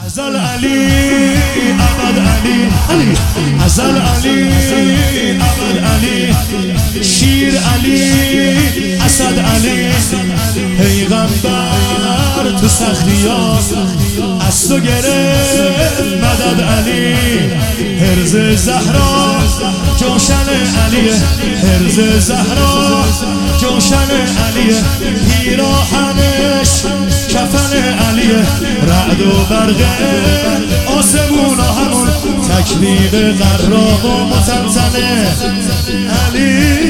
ازل علی ابد علی ازل علی ابد علی شیر علی اسد علی پیغمبر تو سختی‌ها از تو گرفت مدد علی حرز زهرا جوشن علیه حرز زهرا جوشن علیه پیراهنش کفن علیه رعد و برق آسمون و همون تکبیر قراق و متمتنه علی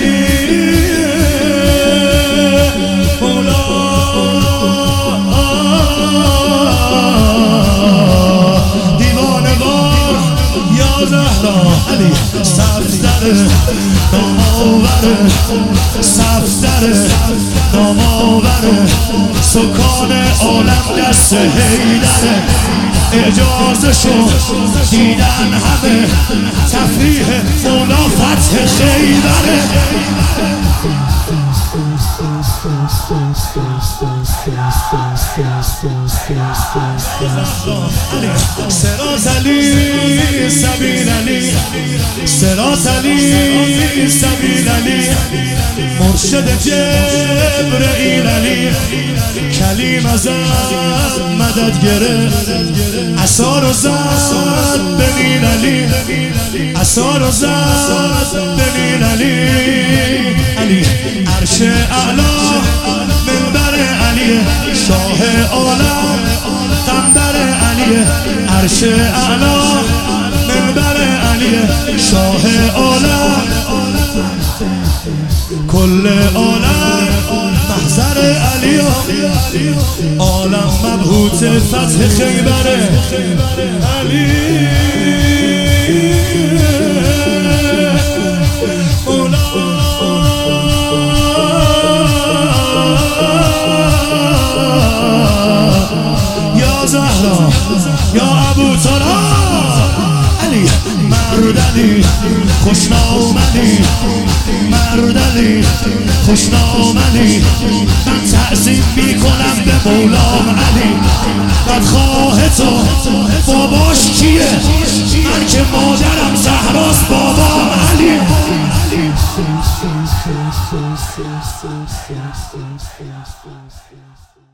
علی صفدر نامآور صفدر نامآور سکان عالم دست حیدر اجازه‌شو دیدن همه تفریح مولا فتح خیبره صراط علی سبیل علی صراط علی سبیل علی مرشد جبرئیل علی کلیم ازت مدد گرفت عصا رو زد به نیل علی عصا رو زد به نیل علی علی عرش اعلا منبر علی شاه عالم قنبر علی عرش اعلا منبر علی شاه عالم کل عالم محضر علی عالم مبهوت فتح خیبر علی یا زهرا یا ابو طلحه علی مرد علی خوشنامدی مرد علی خوشنامدی من تعظیم میکنم به مولام علی بدخواه تو باباش کیه من که مادرم زهراست بابام علی